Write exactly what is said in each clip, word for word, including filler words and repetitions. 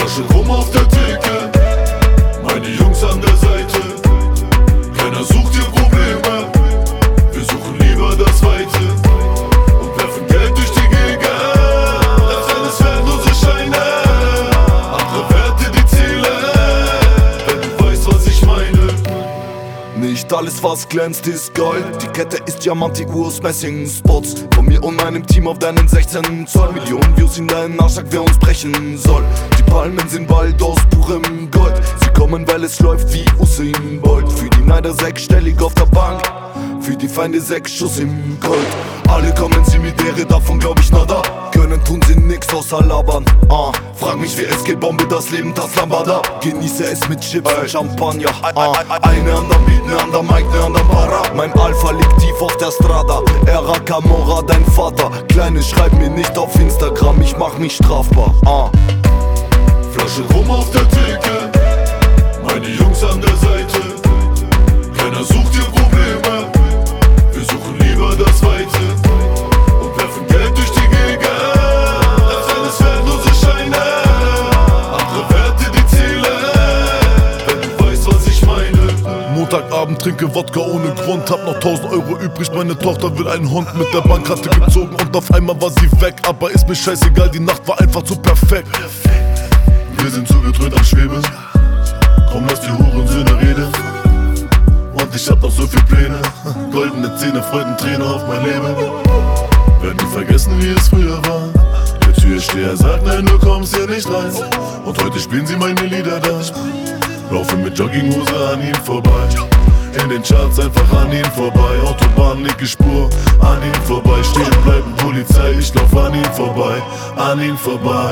Flasche Rum auf der Theke, meine Jungs an der Seite. Keiner sucht hier Probleme, wir suchen lieber das Weite und werfen Geld durch die Gegend. Das alles wertlose Scheine, andere Werte die Ziele, wenn du weißt, was ich meine. Nicht alles, was glänzt, ist Gold. Die Kette ist Diamant, die Uhr ist Messing. Spots von mir und meinem Team auf deinen sechzehn Zoll. Millionen Views in deinen Arsch, wer uns brechen soll. Die Palmen sind bald aus purem Gold. Sie kommen, weil es läuft wie Usain Bolt. Für die Neider sechsstellig auf der Bank, für die Feinde sechs Schuss im Gold. Alle kommen sie mit Ehre, davon glaub ich nada. Können tun sie nix außer labern. ah. Frag mich wie es geht, Bombe das Leben, das Lambada. Genieße es mit Chips und Champagner. ah. Eine an der Beat, ne an der Mic, ne an der Para. Mein Alpha liegt tief auf der Strada. Era Camorra, dein Vater. Kleine, schreib mir nicht auf Instagram, ich mach mich strafbar. ah. Flasche Rum auf der Theke, meine Jungs an der Seite. Keiner sucht hier Probleme, wir suchen lieber das Weite und werfen Geld durch die Gegend. Das alles wertlose Scheine, andere Werte die Ziele, wenn du weißt, was ich meine. Montagabend trinke Wodka ohne Grund, hab noch tausend Euro übrig, meine Tochter will einen Hund. Mit der Bankkarte gezogen und auf einmal war sie weg. Aber ist mir scheißegal, die Nacht war einfach zu perfekt. Wir sind zugedröhnt am Schweben, komm lass die Hurensöhne reden. Und ich hab noch so viel Pläne, goldene Zähne, Freudenträne auf mein Leben. Werden die vergessen, wie es früher war. Der Türsteher sagt, nein, du kommst hier nicht rein. Und heute spielen sie meine Lieder da. Laufe mit Jogginghose an ihm vorbei, in den Charts einfach an ihm vorbei. Autobahn, linke Spur, an ihm vorbei. Stehen bleiben Polizei, ich lauf an ihm vorbei, an ihm vorbei.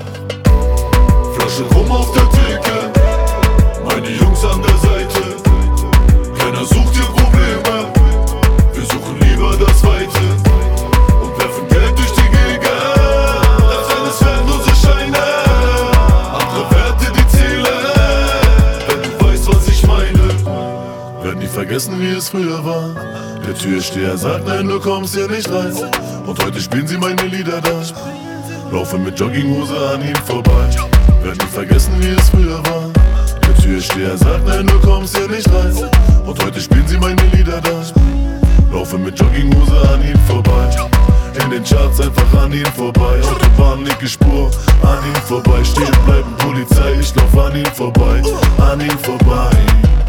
Flasche Rum auf der Theke, meine Jungs an der Seite. Keiner sucht hier Probleme, wir suchen lieber das Weite und werfen Geld durch die Gegend. Das alles wertlose Scheine, andere Werte die Ziele, wenn du weißt, was ich meine. Werden die vergessen, wie es früher war. Der Türsteher sagt, nein, du kommst hier nicht rein. Und heute spielen sie meine Lieder da. Laufe mit Jogginghose an ihm vorbei. Werden die vergessen, wie es früher war. Der Türsteher sagt, nein, du kommst hier nicht rein. Und heute spielen sie meine Lieder da. Laufe mit Jogginghose an ihm vorbei, in den Charts einfach an ihm vorbei. Autobahn, linke Spur, an ihm vorbei. Stehen bleiben Polizei, ich lauf an ihm vorbei, an ihm vorbei.